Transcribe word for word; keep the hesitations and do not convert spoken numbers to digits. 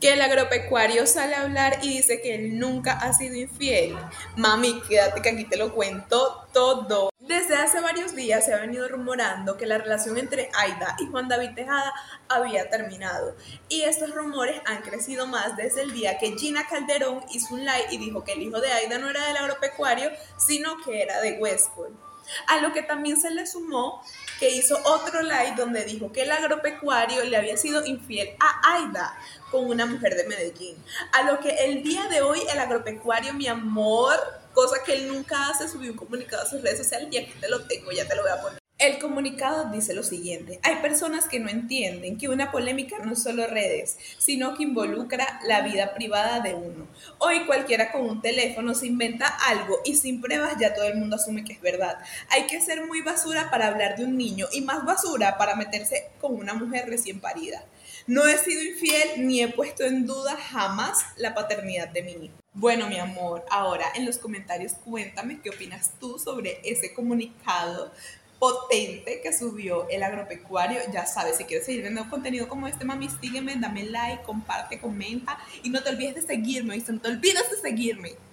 Que el agropecuario sale a hablar y dice que él nunca ha sido infiel. Mami, quédate que aquí te lo cuento todo. Desde hace varios días se ha venido rumorando que la relación entre Aida y Juan David Tejada había terminado. Y estos rumores han crecido más desde el día que Gina Calderón hizo un live y dijo que el hijo de Aida no era del agropecuario, sino que era de Westworld. A lo que también se le sumó que hizo otro live donde dijo que el agropecuario le había sido infiel a Aida con una mujer de Medellín. A lo que el día de hoy el agropecuario, mi amor, cosa que él nunca hace, subió un comunicado a sus redes sociales y aquí te lo tengo, ya te lo voy a poner. El comunicado dice lo siguiente: hay personas que no entienden que una polémica no es solo redes, sino que involucra la vida privada de uno. Hoy cualquiera con un teléfono se inventa algo y sin pruebas ya todo el mundo asume que es verdad. Hay que ser muy basura para hablar de un niño y más basura para meterse con una mujer recién parida. No he sido infiel ni he puesto en duda jamás la paternidad de mi hijo. Bueno, mi amor, ahora en los comentarios cuéntame qué opinas tú sobre ese comunicado potente que subió el agropecuario. Ya sabes, si quieres seguir viendo contenido como este, mami, sígueme, dame like, comparte, comenta y no te olvides de seguirme, y no te olvides de seguirme.